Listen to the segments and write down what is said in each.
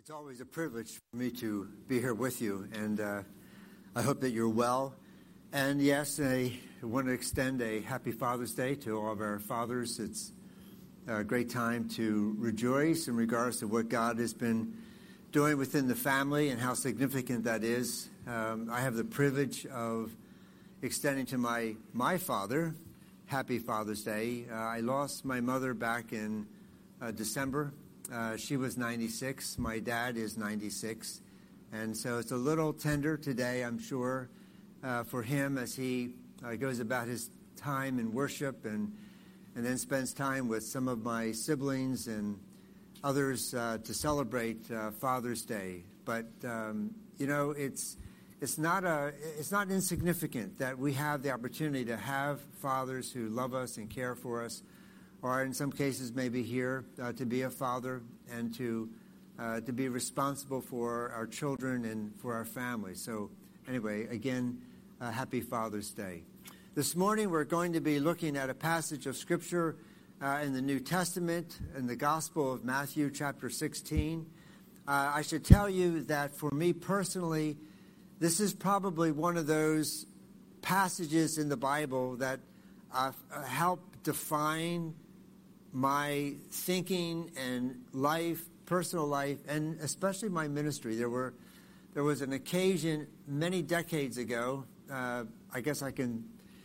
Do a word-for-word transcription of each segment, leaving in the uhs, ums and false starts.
It's always a privilege for me to be here with you, and uh, I hope that you're well. And yes, I want to extend a happy Father's Day to all of our fathers. It's a great time to rejoice in regards to what God has been doing within the family and how significant that is. Um, I have the privilege of extending to my, my father, happy Father's Day. Uh, I lost my mother back in uh, December. Uh, she was ninety-six. My dad is ninety-six. And so it's a little tender today, I'm sure, uh, for him as he uh, goes about his time in worship and and then spends time with some of my siblings and others uh, to celebrate uh, Father's Day. But, um, you know, it's it's not a it's not insignificant that we have the opportunity to have fathers who love us and care for us, or in some cases maybe here uh, to be a father and to uh, to be responsible for our children and for our families. So anyway, again, uh, happy Father's Day. This morning we're going to be looking at a passage of Scripture uh, in the New Testament, in the Gospel of Matthew, chapter sixteen. Uh, I should tell you that for me personally, this is probably one of those passages in the Bible that uh, help define my thinking and life, personal life, and especially my ministry. There were, there was an occasion many decades ago. Uh, I guess I can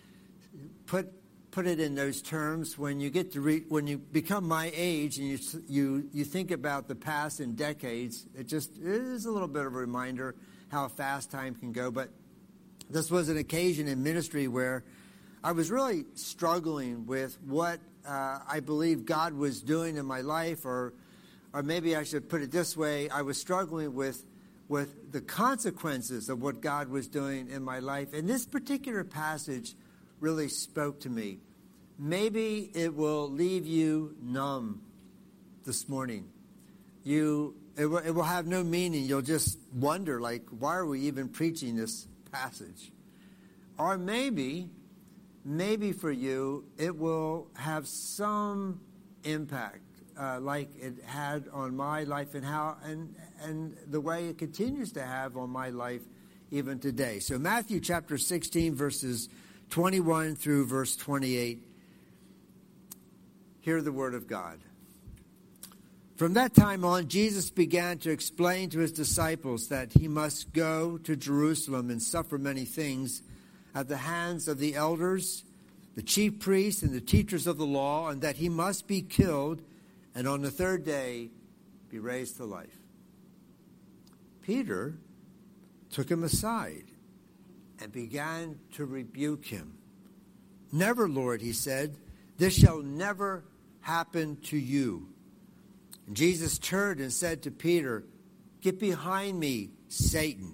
put put it in those terms. When you get to re- when you become my age and you you you think about the past in decades, it just it is a little bit of a reminder how fast time can go. But this was an occasion in ministry where I was really struggling with what uh, I believe God was doing in my life, or or maybe I should put it this way: I was struggling with with the consequences of what God was doing in my life. And this particular passage really spoke to me. Maybe it will leave you numb this morning. You it will, it will have no meaning. You'll just wonder, like, why are we even preaching this passage? Or maybe, maybe for you, it will have some impact, uh, like it had on my life and how and and the way it continues to have on my life even today. So Matthew chapter sixteen, verses twenty-one through verse twenty-eight. Hear the word of God. From that time on, Jesus began to explain to his disciples that he must go to Jerusalem and suffer many things at the hands of the elders, the chief priests, and the teachers of the law, and that he must be killed and on the third day be raised to life. Peter took him aside and began to rebuke him. "Never, Lord," he said, "this shall never happen to you." And Jesus turned and said to Peter, "Get behind me, Satan.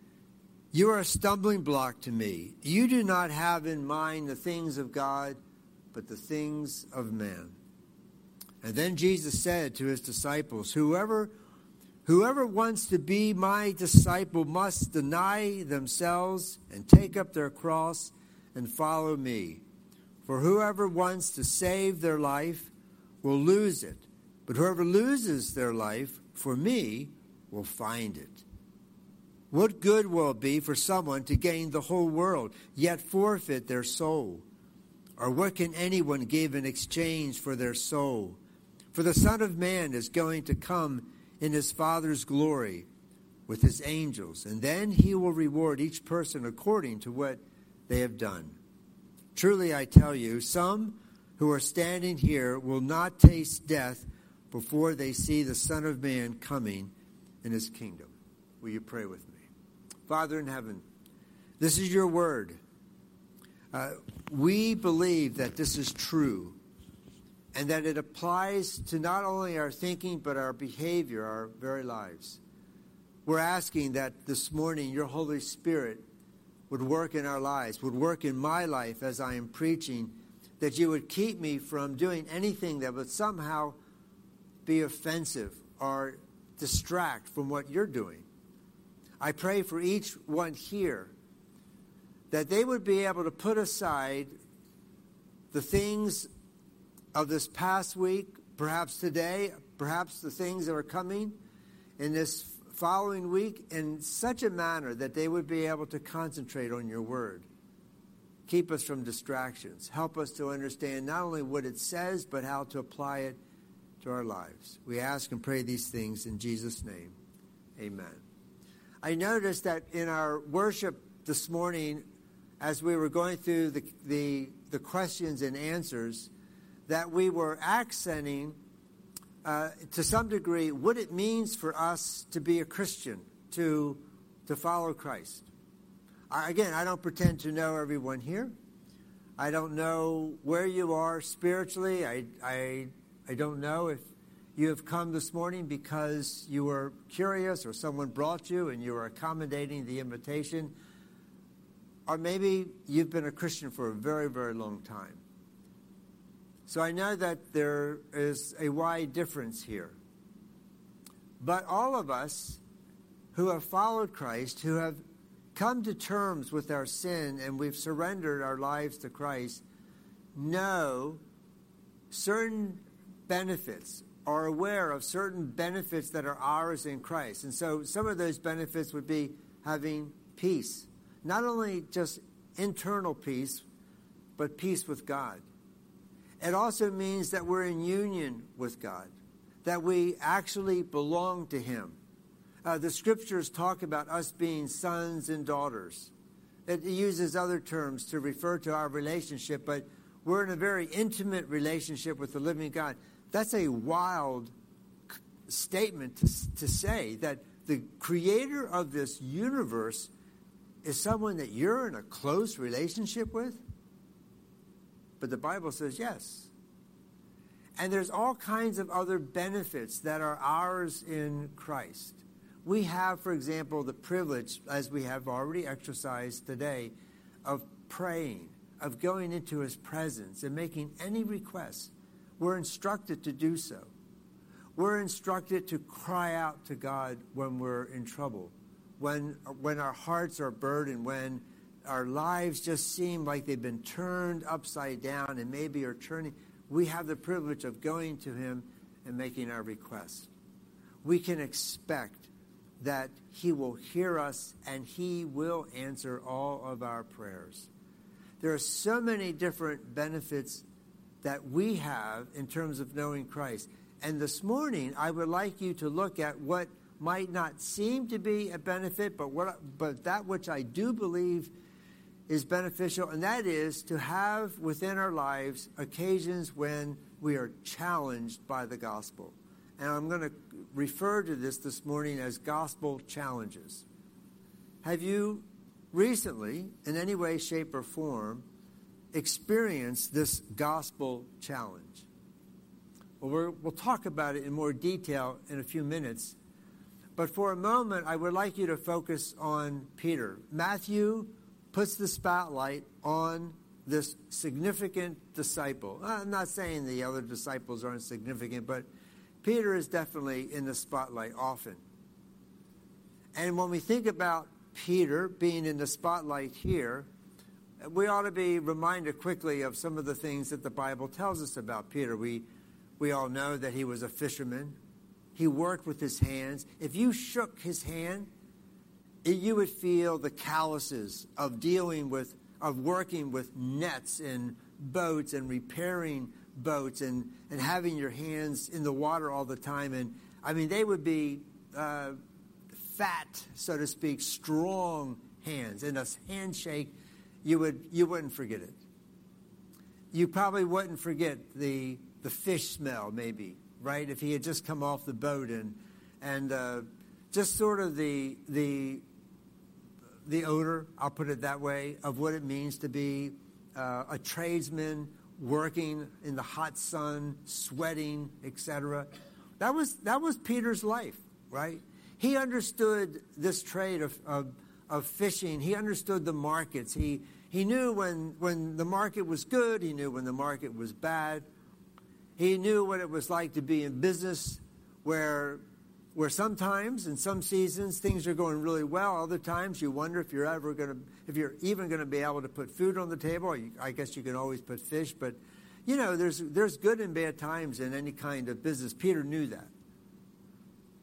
You are a stumbling block to me. You do not have in mind the things of God, but the things of man." And then Jesus said to his disciples, Whoever Whoever wants to be my disciple must deny themselves and take up their cross and follow me. For whoever wants to save their life will lose it, but whoever loses their life for me will find it. What good will it be for someone to gain the whole world, yet forfeit their soul? Or what can anyone give in exchange for their soul? For the Son of Man is going to come in his Father's glory with his angels, and then he will reward each person according to what they have done. Truly I tell you, some who are standing here will not taste death before they see the Son of Man coming in his kingdom. Will you pray with me? Father in heaven, this is your word. Uh, we believe that this is true, and that it applies to not only our thinking, but our behavior, our very lives. We're asking that this morning your Holy Spirit would work in our lives, would work in my life as I am preaching, that you would keep me from doing anything that would somehow be offensive or distract from what you're doing. I pray for each one here that they would be able to put aside the things of this past week, perhaps today, perhaps the things that are coming, in this following week in such a manner that they would be able to concentrate on your word. Keep us from distractions. Help us to understand not only what it says, but how to apply it to our lives. We ask and pray these things in Jesus' name. Amen. I noticed that in our worship this morning, as we were going through the, the, the questions and answers, that we were accenting uh, to some degree what it means for us to be a Christian, to, to follow Christ. I, again, I don't pretend to know everyone here. I don't know where you are spiritually. I, I, I don't know if you have come this morning because you were curious or someone brought you and you were accommodating the invitation. Or maybe you've been a Christian for a very, very long time. So I know that there is a wide difference here. But all of us who have followed Christ, who have come to terms with our sin and we've surrendered our lives to Christ, know certain benefits, are aware of certain benefits that are ours in Christ. And so some of those benefits would be having peace. Not only just internal peace, but peace with God. It also means that we're in union with God, that we actually belong to Him. Uh, the Scriptures talk about us being sons and daughters. It uses other terms to refer to our relationship, but we're in a very intimate relationship with the living God. That's a wild statement to, to say that the creator of this universe is someone that you're in a close relationship with? But the Bible says yes. And there's all kinds of other benefits that are ours in Christ. We have, for example, the privilege, as we have already exercised today, of praying, of going into His presence and making any requests. We're instructed to do so. We're instructed to cry out to God when we're in trouble, when, when our hearts are burdened, when our lives just seem like they've been turned upside down and maybe are turning. We have the privilege of going to Him and making our requests. We can expect that He will hear us and He will answer all of our prayers. There are so many different benefits that we have in terms of knowing Christ. And this morning, I would like you to look at what might not seem to be a benefit, but what, but that which I do believe is beneficial, and that is to have within our lives occasions when we are challenged by the gospel. And I'm going to refer to this this morning as gospel challenges. Have you recently, in any way, shape, or form, experienced this gospel challenge? Well, we're, we'll talk about it in more detail in a few minutes. But for a moment, I would like you to focus on Peter. Matthew puts the spotlight on this significant disciple. I'm not saying the other disciples aren't significant, but Peter is definitely in the spotlight often. And when we think about Peter being in the spotlight here, we ought to be reminded quickly of some of the things that the Bible tells us about Peter. We, we all know that he was a fisherman. He worked with his hands. If you shook his hand, you would feel the calluses of dealing with, of working with nets and boats and repairing boats and, and having your hands in the water all the time. And I mean, they would be uh, fat, so to speak, strong hands. And a handshake, you would you wouldn't forget it. You probably wouldn't forget the the fish smell, maybe, right? If he had just come off the boat and and uh, just sort of the the the odor, I'll put it that way, of what it means to be uh, a tradesman working in the hot sun, sweating, et cetera. That was that was Peter's life, right? He understood this trade of, of of fishing. He understood the markets. He he knew when when the market was good. He knew when the market was bad. He knew what it was like to be in business, where where sometimes in some seasons things are going really well. Other times you wonder if you're ever going to, if you're even going to be able to put food on the table. You, I guess you can always put fish, but you know there's there's good and bad times in any kind of business. Peter knew that.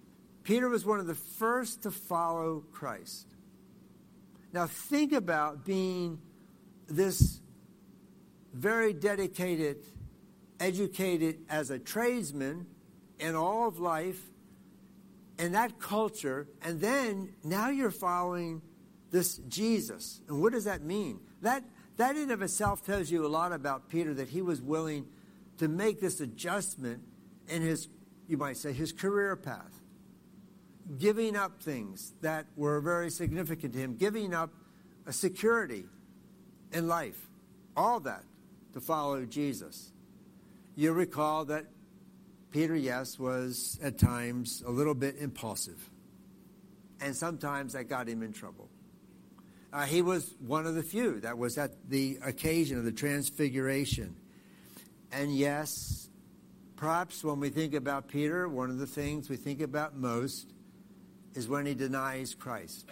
Peter was one of the first to follow Christ. Now think about being this very dedicated, educated as a tradesman in all of life, in that culture, and then now you're following this Jesus. And what does that mean? That that in of itself tells you a lot about Peter, that he was willing to make this adjustment in his, you might say, his career path. Giving up things that were very significant to him, giving up a security in life, all that to follow Jesus. You recall that Peter, yes, was at times a little bit impulsive. And sometimes that got him in trouble. Uh, he was one of the few that was at the occasion of the transfiguration. And yes, perhaps when we think about Peter, one of the things we think about most is when he denies Christ.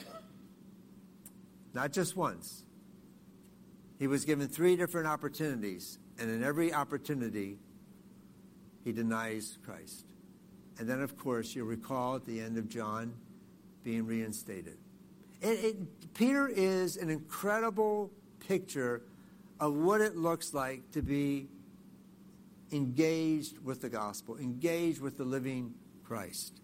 Not just once. He was given three different opportunities, and in every opportunity, he denies Christ. And then, of course, you recall at the end of John being reinstated. It, it, Peter is an incredible picture of what it looks like to be engaged with the gospel, engaged with the living Christ.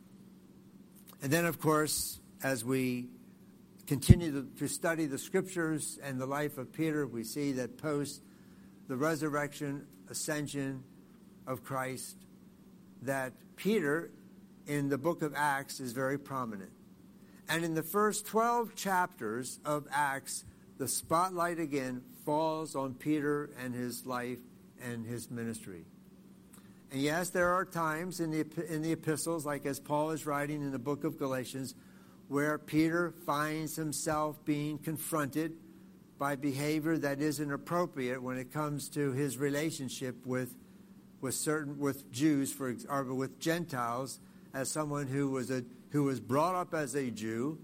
And then, of course, as we continue to, to study the scriptures and the life of Peter, we see that post the resurrection, ascension of Christ, that Peter in the book of Acts is very prominent. And in the first twelve chapters of Acts, the spotlight again falls on Peter and his life and his ministry. And yes, there are times in the in the epistles, like as Paul is writing in the book of Galatians, where Peter finds himself being confronted by behavior that isn't appropriate when it comes to his relationship with with certain with Jews, for or with Gentiles, as someone who was a who was brought up as a Jew,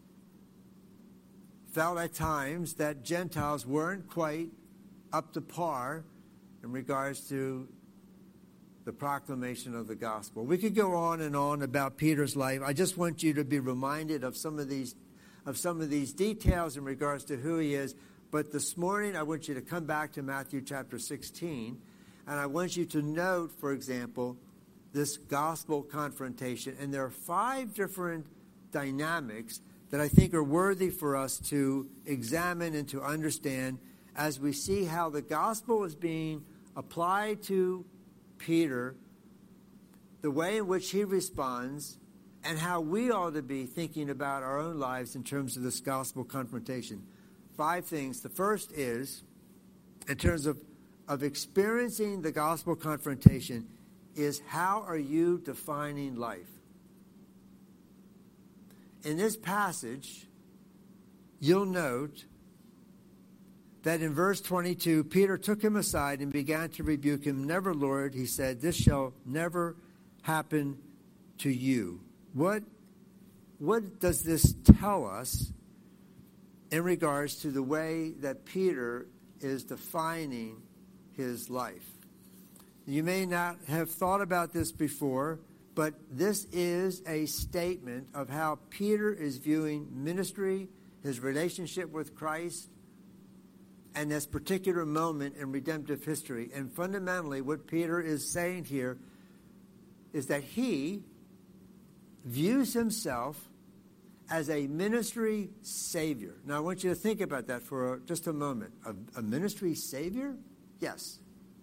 felt at times that Gentiles weren't quite up to par in regards to the proclamation of the gospel. We could go on and on about Peter's life. I just want you to be reminded of some of these of some of these details in regards to who he is. But this morning, I want you to come back to Matthew chapter sixteen, and I want you to note, for example, this gospel confrontation. And there are five different dynamics that I think are worthy for us to examine and to understand as we see how the gospel is being applied to Peter, the way in which he responds, and how we ought to be thinking about our own lives in terms of this gospel confrontation. Five things. The first is, in terms of, of experiencing the gospel confrontation, is how are you defining life? In this passage, you'll note that in verse twenty-two, Peter took him aside and began to rebuke him. Never, Lord, he said, this shall never happen to you. What, what does this tell us in regards to the way that Peter is defining his life? You may not have thought about this before, but this is a statement of how Peter is viewing ministry, his relationship with Christ, and this particular moment in redemptive history. And fundamentally, what Peter is saying here is that he views himself as a ministry savior. Now, I want you to think about that for just a moment. A, a ministry savior? Yes.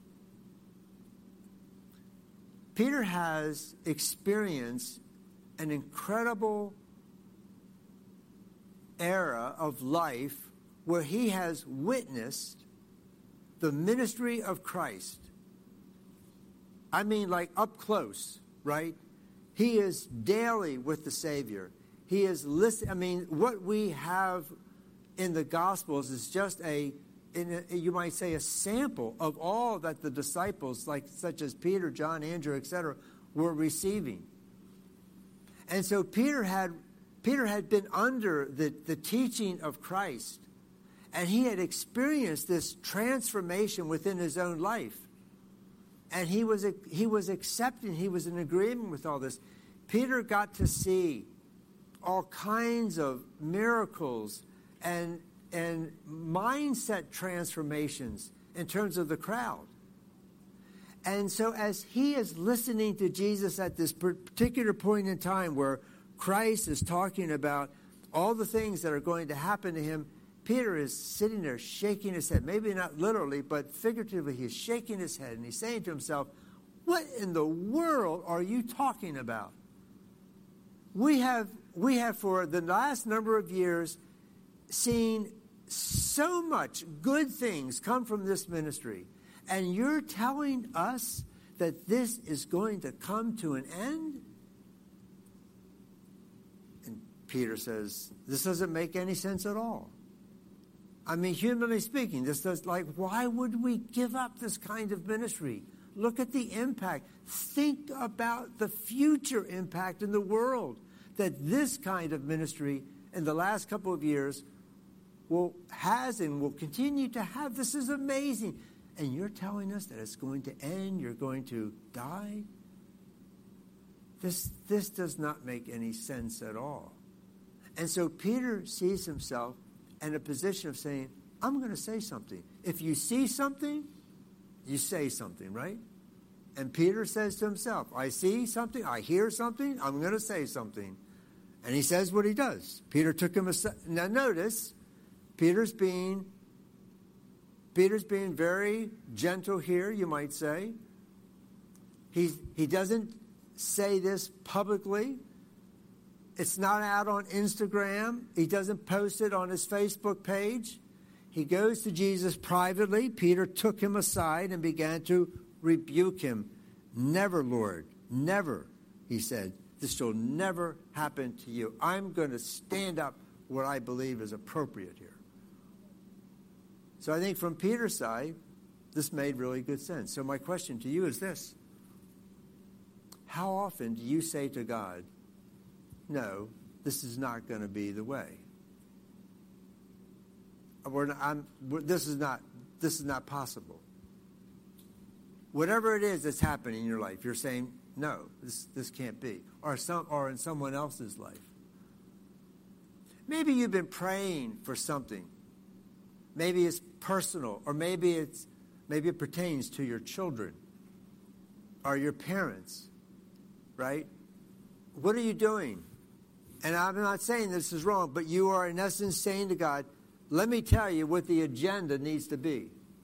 Peter has experienced an incredible era of life where he has witnessed the ministry of Christ. I mean, like up close, right? He is daily with the Savior. He is listening. I mean, what we have in the Gospels is just a, in a, you might say, a sample of all that the disciples, like such as Peter, John, Andrew, et cetera, were receiving. And so Peter had Peter had been under the, the teaching of Christ, and he had experienced this transformation within his own life. And he was he was accepting, he was in agreement with all this. Peter got to see all kinds of miracles and, and mindset transformations in terms of the crowd. And so as he is listening to Jesus at this particular point in time where Christ is talking about all the things that are going to happen to him, Peter is sitting there shaking his head. Maybe not literally, but figuratively, he's shaking his head. And he's saying to himself, what in the world are you talking about? We have, we have for the last number of years seen so much good things come from this ministry. And you're telling us that this is going to come to an end? And Peter says, this doesn't make any sense at all. I mean, humanly speaking, this does, like, why would we give up this kind of ministry? Look at the impact. Think about the future impact in the world that this kind of ministry in the last couple of years will has and will continue to have. This is amazing. And you're telling us that it's going to end, you're going to die? This, this does not make any sense at all. And so Peter sees himself in a position of saying, I'm going to say something. If you see something, you say something, right? And Peter says to himself, I see something, I hear something, I'm going to say something. And he says what he does. Peter took him aside. Now notice, Peter's being, Peter's being very gentle here, you might say. He's, he doesn't say this publicly. It's not out on Instagram. He doesn't post it on his Facebook page. He goes to Jesus privately. Peter took him aside and began to rebuke him. Never, Lord, never, he said. This shall never happen to you. I'm going to stand up what I believe is appropriate here. So I think from Peter's side, this made really good sense. So my question to you is this. How often do you say to God, no, this is not going to be the way. We're not, I'm, we're, this is not. This is not possible. Whatever it is that's happening in your life, you're saying, no, this this can't be, or some, or in someone else's life. Maybe you've been praying for something. Maybe it's personal, or maybe it's maybe it pertains to your children or your parents, right? What are you doing? And I'm not saying this is wrong, but you are in essence saying to God, let me tell you what the agenda needs to be.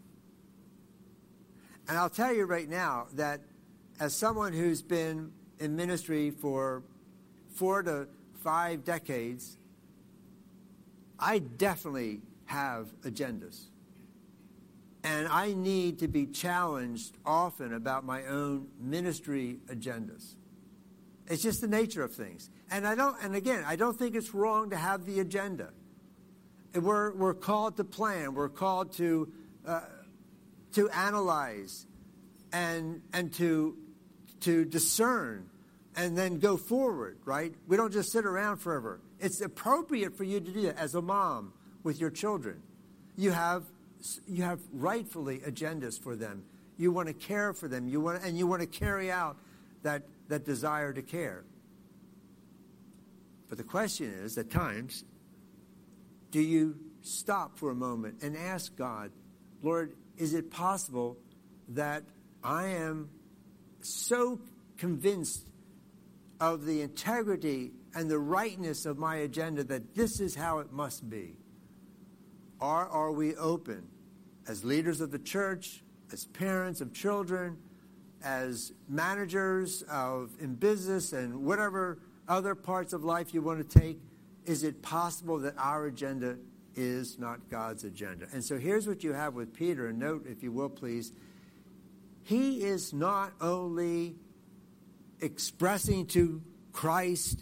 And I'll tell you right now that as someone who's been in ministry for four to five decades, I definitely have agendas. And I need to be challenged often about my own ministry agendas. It's just the nature of things. And I don't, and again, I don't think it's wrong to have the agenda. And we're we're called to plan. We're called to uh, to analyze and and to to discern and then go forward, right? We don't just sit around forever. It's appropriate for you to do that as a mom with your children. You have you have rightfully agendas for them. You want to care for them. You want and you want to carry out that that desire to care. But the question is, at times, do you stop for a moment and ask God, Lord, is it possible that I am so convinced of the integrity and the rightness of my agenda that this is how it must be? Or are we open as leaders of the church, as parents of children, as managers of in business and whatever other parts of life you want to take? Is it possible that our agenda is not God's agenda? And so here's what you have with Peter. And note, if you will, please, he is not only expressing to Christ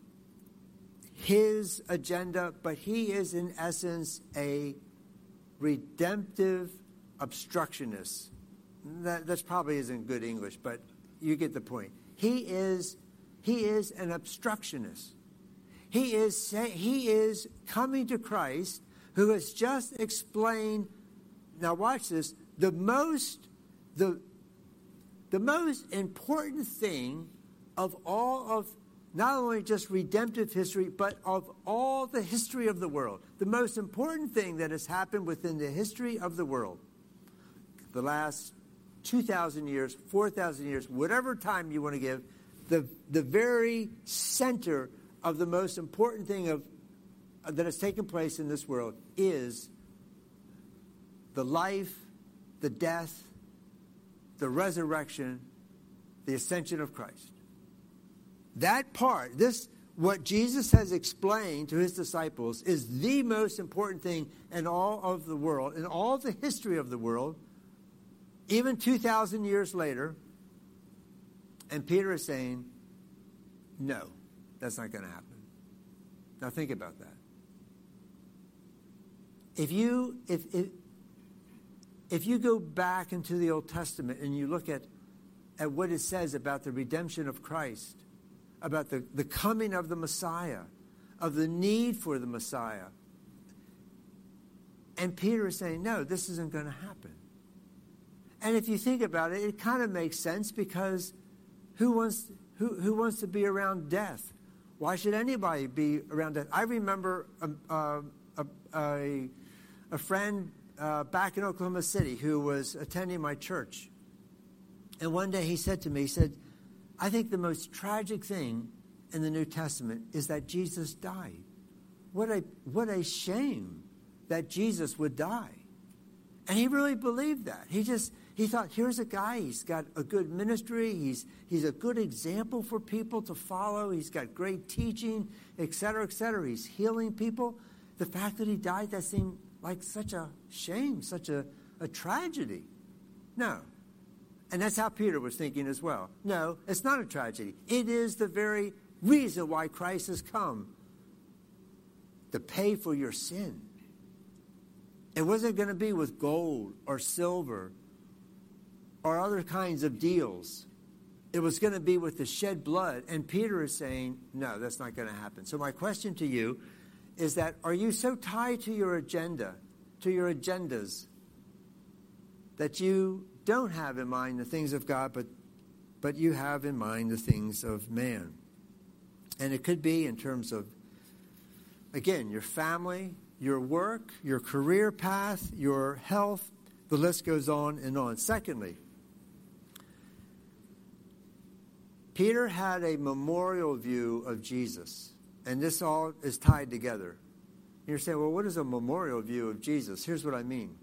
his agenda, but he is in essence a redemptive obstructionist. That that's probably isn't good English, but you get the point. He is he is an obstructionist. He is he is coming to Christ, who has just explained. Now watch this. The most the the most important thing of all of not only just redemptive history, but of all the history of the world. The most important thing that has happened within the history of the world, the last two thousand years, four thousand years, whatever time you want to give, the, the very center of the most important thing of, that has taken place in this world is the life, the death, the resurrection, the ascension of Christ. That part, this, what Jesus has explained to his disciples, is the most important thing in all of the world, in all the history of the world, even two thousand years later. And Peter is saying, no, that's not going to happen. Now think about that. If you, if, if, if you go back into the Old Testament and you look at, at what it says about the redemption of Christ, about the, the coming of the Messiah, of the need for the Messiah. And Peter is saying, no, this isn't going to happen. And if you think about it, it kind of makes sense, because who wants, who, who wants to be around death? Why should anybody be around death? I remember a, a, a, a friend uh, back in Oklahoma City who was attending my church. And one day he said to me, he said, I think the most tragic thing in the New Testament is that Jesus died. What a, what a shame that Jesus would die. And he really believed that. He just, he thought, here's a guy, he's got a good ministry, he's, he's a good example for people to follow, he's got great teaching, et cetera, et cetera. He's healing people. The fact that he died, that seemed like such a shame, such a, a tragedy. No. And that's how Peter was thinking as well. No, it's not a tragedy. It is the very reason why Christ has come, to pay for your sin. It wasn't going to be with gold or silver or other kinds of deals. It was going to be with the shed blood. And Peter is saying, no, that's not going to happen. So my question to you is that, are you so tied to your agenda, to your agendas, that you don't have in mind the things of God, but but you have in mind the things of man? And it could be in terms of, again, your family, your work, your career path, your health. The list goes on and on. Secondly, Peter had a memorial view of Jesus. And this all is tied together. And you're saying, well, what is a memorial view of Jesus? Here's what I mean.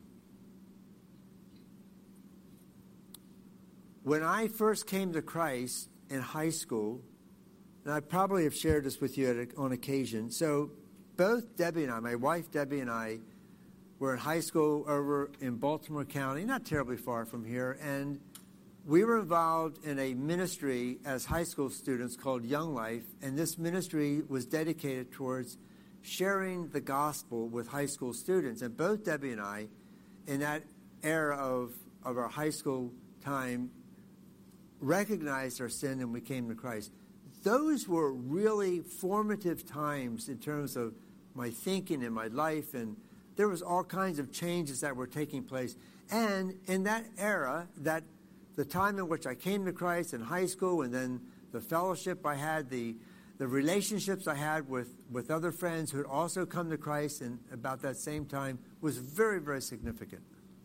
When I first came to Christ in high school, and I probably have shared this with you at, on occasion. So both Debbie and I, my wife Debbie and I, were in high school over in Baltimore County, not terribly far from here, and we were involved in a ministry as high school students called Young Life, and this ministry was dedicated towards sharing the gospel with high school students. And both Debbie and I, in that era of, of our high school time, recognized our sin and we came to Christ. Those were really formative times in terms of my thinking and my life, and there was all kinds of changes that were taking place. And in that era, that the time in which I came to Christ in high school, and then the fellowship I had, the the relationships I had with, with other friends who had also come to Christ in about that same time, was very, very significant.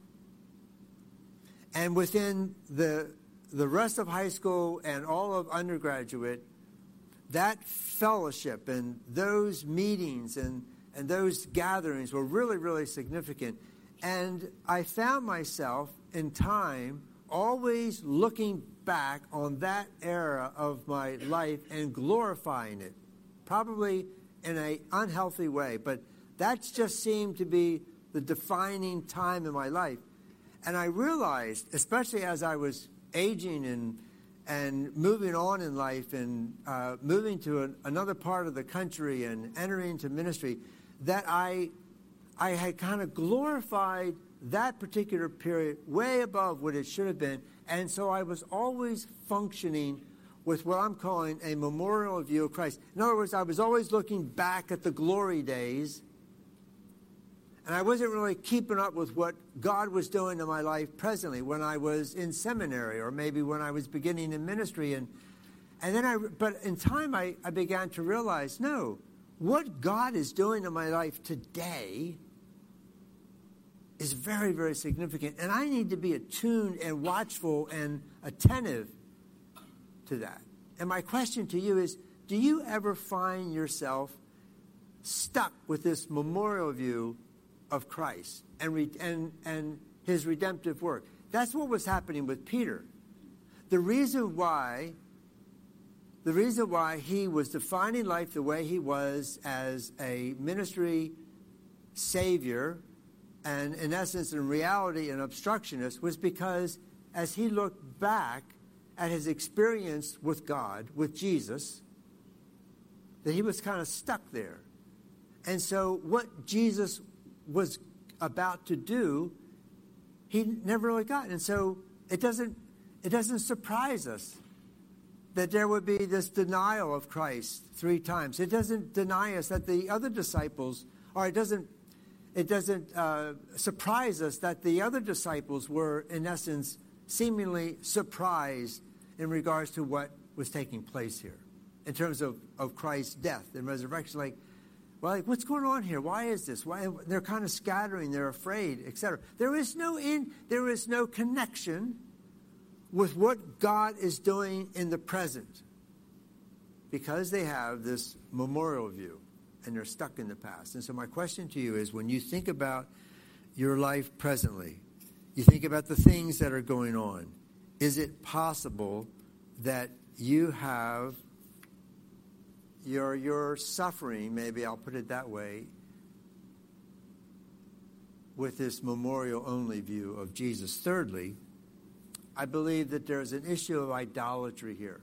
And within the the rest of high school and all of undergraduate, that fellowship and those meetings and, and those gatherings were really, really significant. And I found myself in time always looking back on that era of my life and glorifying it, probably in an unhealthy way. But that just seemed to be the defining time in my life. And I realized, especially as I was aging and and moving on in life and uh, moving to an, another part of the country and entering into ministry, that I I had kind of glorified that particular period way above what it should have been. And so I was always functioning with what I'm calling a memorial view of Christ. In other words, I was always looking back at the glory days, and I wasn't really keeping up with what God was doing in my life presently when I was in seminary, or maybe when I was beginning in ministry. And And then I, but in time I, I began to realize, no, what God is doing in my life today is very, very significant. And I need to be attuned and watchful and attentive to that. And my question to you is, do you ever find yourself stuck with this memorial view of Christ and, re- and, and his redemptive work? That's what was happening with Peter. The reason why, the reason why he was defining life the way he was as a ministry savior and, in essence, in reality, an obstructionist, was because as he looked back at his experience with God, with Jesus, that he was kind of stuck there. And so what Jesus was about to do, he never really got. And so it doesn't, it doesn't surprise us that there would be this denial of Christ three times. It doesn't deny us that the other disciples, or it doesn't, it doesn't uh, surprise us that the other disciples were, in essence, seemingly surprised in regards to what was taking place here in terms of, of Christ's death and resurrection. Like, well, like, what's going on here? Why is this? Why they're kind of scattering, they're afraid, et cetera. There is no in, there is no connection with what God is doing in the present, because they have this memorial view and they're stuck in the past. And so my question to you is, when you think about your life presently, you think about the things that are going on, is it possible that you have your your suffering, maybe I'll put it that way, with this memorial-only view of Jesus? Thirdly, I believe that there's an issue of idolatry here.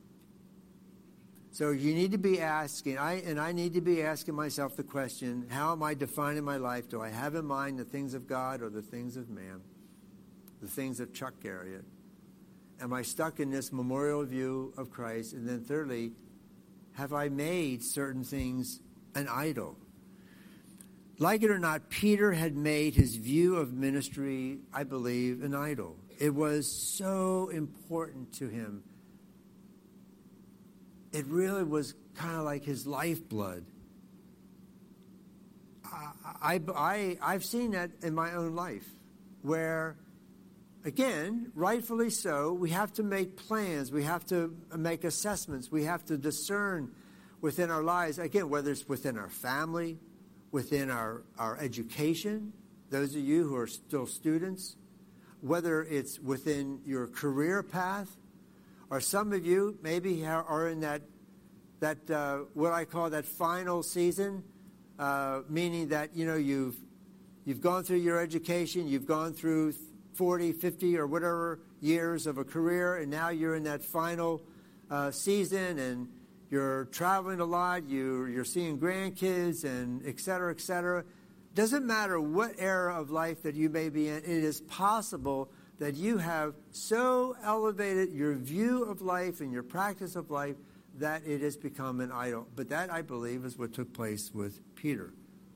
So you need to be asking, I and I need to be asking myself the question, how am I defining my life? Do I have in mind the things of God or the things of man? The things of Chuck Garriott? Am I stuck in this memorial view of Christ? And then thirdly, have I made certain things an idol? Like it or not, Peter had made his view of ministry, I believe, an idol. It was so important to him. It really was kind of like his lifeblood. I, I, I, I've seen that in my own life, where, again, rightfully so, we have to make plans, we have to make assessments, we have to discern within our lives, again, whether it's within our family, within our, our education, those of you who are still students, whether it's within your career path, or some of you maybe are in that, that uh, what I call that final season, uh, meaning that, you know, you've, you've gone through your education, you've gone through forty, fifty, or whatever years of a career, and now you're in that final uh, season, and you're traveling a lot, you, you're seeing grandkids, and et cetera, et cetera. Doesn't matter what era of life that you may be in, it is possible that you have so elevated your view of life and your practice of life that it has become an idol. But that, I believe, is what took place with Peter.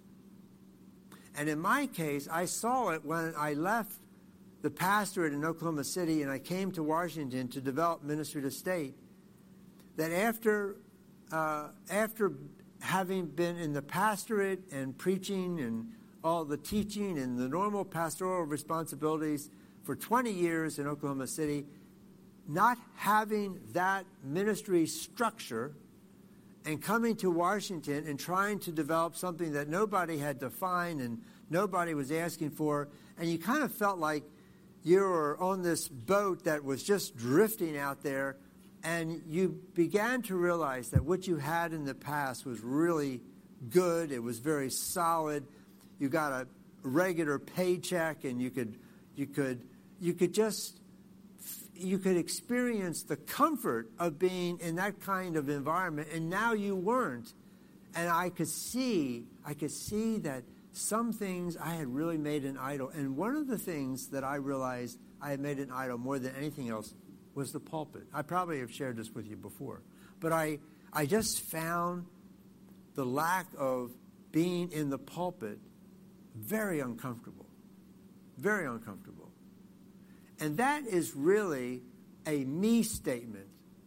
And in my case, I saw it when I left the pastorate in Oklahoma City and I came to Washington to develop ministry to state, that after uh, after having been in the pastorate and preaching and all the teaching and the normal pastoral responsibilities for twenty years in Oklahoma City, not having that ministry structure and coming to Washington and trying to develop something that nobody had defined and nobody was asking for, and you kind of felt like you were on this boat that was just drifting out there, and you began to realize that what you had in the past was really good. It was very solid. You got a regular paycheck, and you could, you could, you could just, you could experience the comfort of being in that kind of environment. And now you weren't, and I could see, I could see that some things I had really made an idol. And one of the things that I realized I had made an idol more than anything else was the pulpit. I probably have shared this with you before. But I, I just found the lack of being in the pulpit very uncomfortable. Very uncomfortable. And that is really a me statement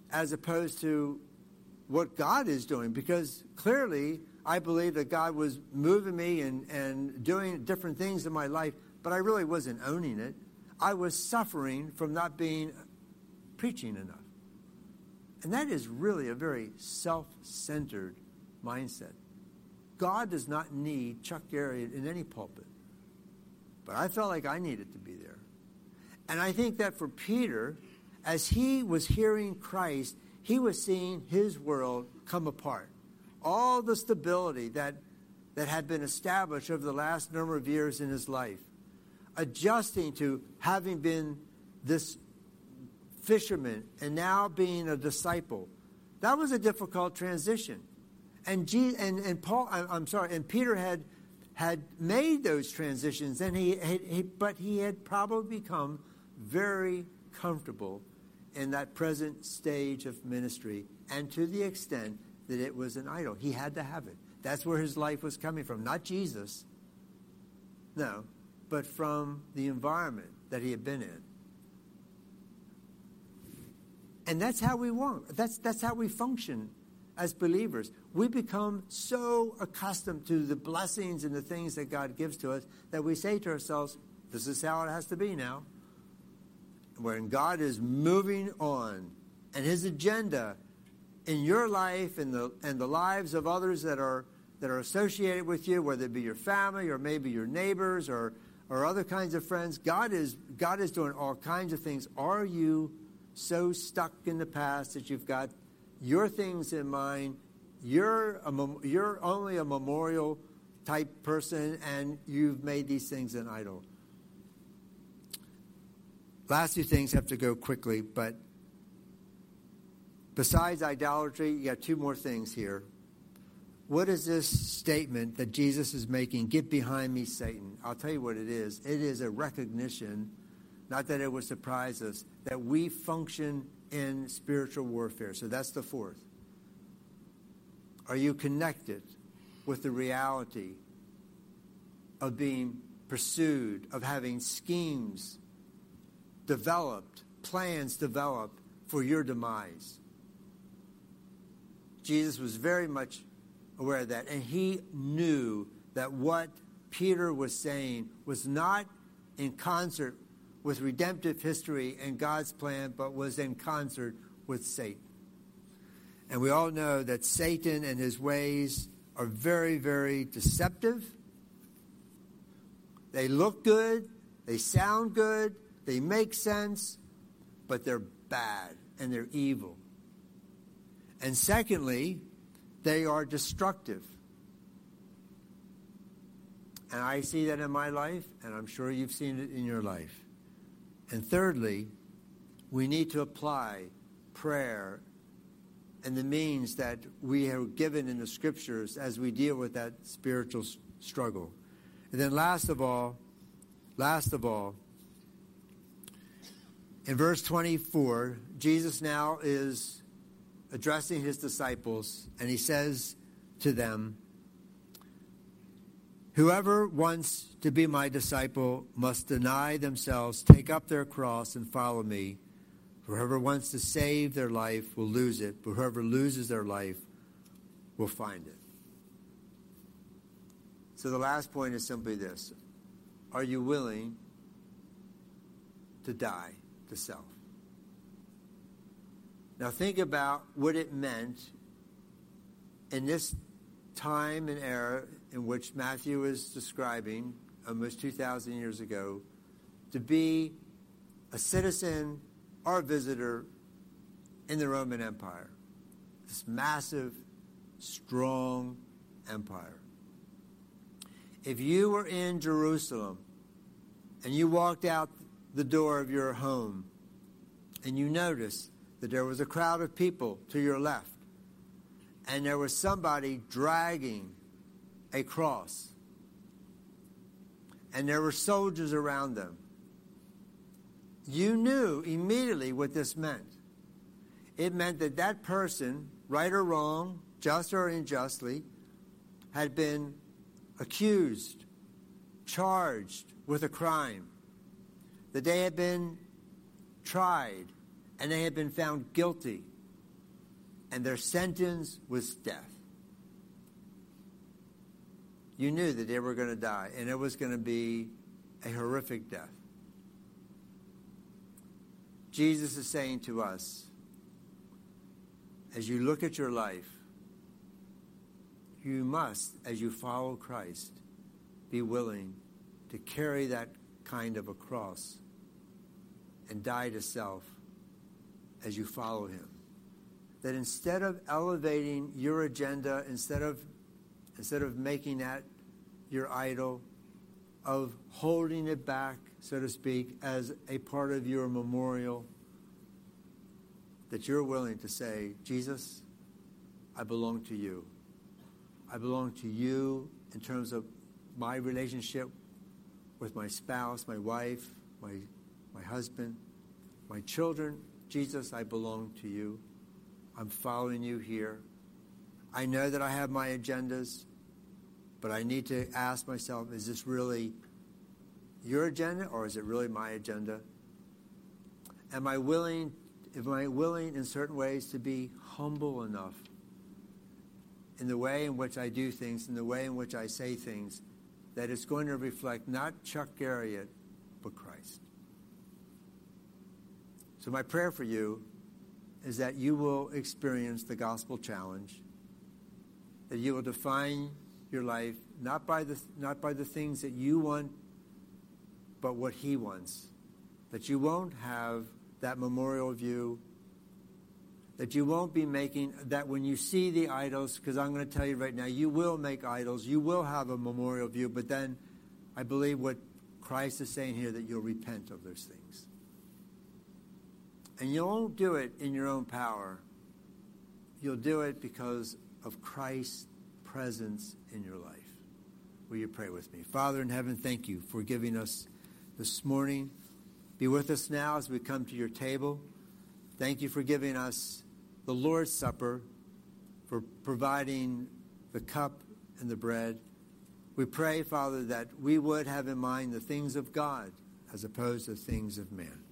as opposed to what God is doing, because clearly I believe that God was moving me and, and doing different things in my life, but I really wasn't owning it. I was suffering from not being preaching enough. And that is really a very self-centered mindset. God does not need Chuck Gary in any pulpit. But I felt like I needed to be there. And I think that for Peter, as he was hearing Christ, he was seeing his world come apart. All the stability that, that had been established over the last number of years in his life, adjusting to having been this fisherman and now being a disciple, that was a difficult transition. And G, and, and Paul, I'm sorry, and Peter had had made those transitions, and he, he, he but he had probably become very comfortable in that present stage of ministry, and to the extent that it was an idol. He had to have it. That's where his life was coming from. Not Jesus, no, but from the environment that he had been in. And that's how we want. That's, that's how we function as believers. We become so accustomed to the blessings and the things that God gives to us that we say to ourselves, this is how it has to be now. When God is moving on and his agenda in your life and the and the lives of others that are that are associated with you, whether it be your family or maybe your neighbors or or other kinds of friends, God is God is doing all kinds of things. Are you so stuck in the past that you've got your things in mind? You're a, you're only a memorial type person, and you've made these things an idol. Last two things have to go quickly, but besides idolatry, you got two more things here. What is this statement that Jesus is making? Get behind me, Satan. I'll tell you what it is. It is a recognition, not that it would surprise us, that we function in spiritual warfare. So that's the fourth. Are you connected with the reality of being pursued, of having schemes developed, plans developed for your demise? Jesus was very much aware of that, and he knew that what Peter was saying was not in concert with redemptive history and God's plan, but was in concert with Satan. And we all know that Satan and his ways are very, very deceptive. They look good, they sound good, they make sense, but they're bad and they're evil. And secondly, they are destructive. And I see that in my life, and I'm sure you've seen it in your life. And thirdly, we need to apply prayer and the means that we are given in the scriptures as we deal with that spiritual struggle. And then last of all, last of all, in verse twenty-four, Jesus now is addressing his disciples, and he says to them, whoever wants to be my disciple must deny themselves, take up their cross, and follow me. Whoever wants to save their life will lose it, but whoever loses their life will find it. So the last point is simply this. Are you willing to die to self? Now think about what it meant in this time and era in which Matthew is describing almost two thousand years ago to be a citizen or a visitor in the Roman Empire. This massive, strong empire. If you were in Jerusalem and you walked out the door of your home and you noticed that there was a crowd of people to your left and there was somebody dragging a cross and there were soldiers around them, you knew immediately what this meant. It meant that that person, right or wrong, just or unjustly, had been accused, charged with a crime, that they had been tried and they had been found guilty, and their sentence was death. You knew that they were going to die, and it was going to be a horrific death. Jesus is saying to us, as you look at your life, you must, as you follow Christ, be willing to carry that kind of a cross and die to self as you follow him. That instead of elevating your agenda, instead of instead of making that your idol, of holding it back, so to speak, as a part of your memorial, that you're willing to say, Jesus, I belong to you. I belong to you in terms of my relationship with my spouse, my wife, my, my husband, my children. Jesus, I belong to you. I'm following you here. I know that I have my agendas, but I need to ask myself, is this really your agenda or is it really my agenda? Am I willing, am I willing in certain ways to be humble enough in the way in which I do things, in the way in which I say things, that it's going to reflect not Chuck Garriott, but Christ? So my prayer for you is that you will experience the gospel challenge, that you will define your life not by the not by the things that you want, but what he wants. That you won't have that memorial view, that you won't be making, that when you see the idols, because I'm going to tell you right now, you will make idols, you will have a memorial view, but then I believe what Christ is saying here, that you'll repent of those things. And you won't do it in your own power. You'll do it because of Christ's presence in your life. Will you pray with me? Father in heaven, thank you for giving us this morning. Be with us now as we come to your table. Thank you for giving us the Lord's Supper, for providing the cup and the bread. We pray, Father, that we would have in mind the things of God as opposed to things of man.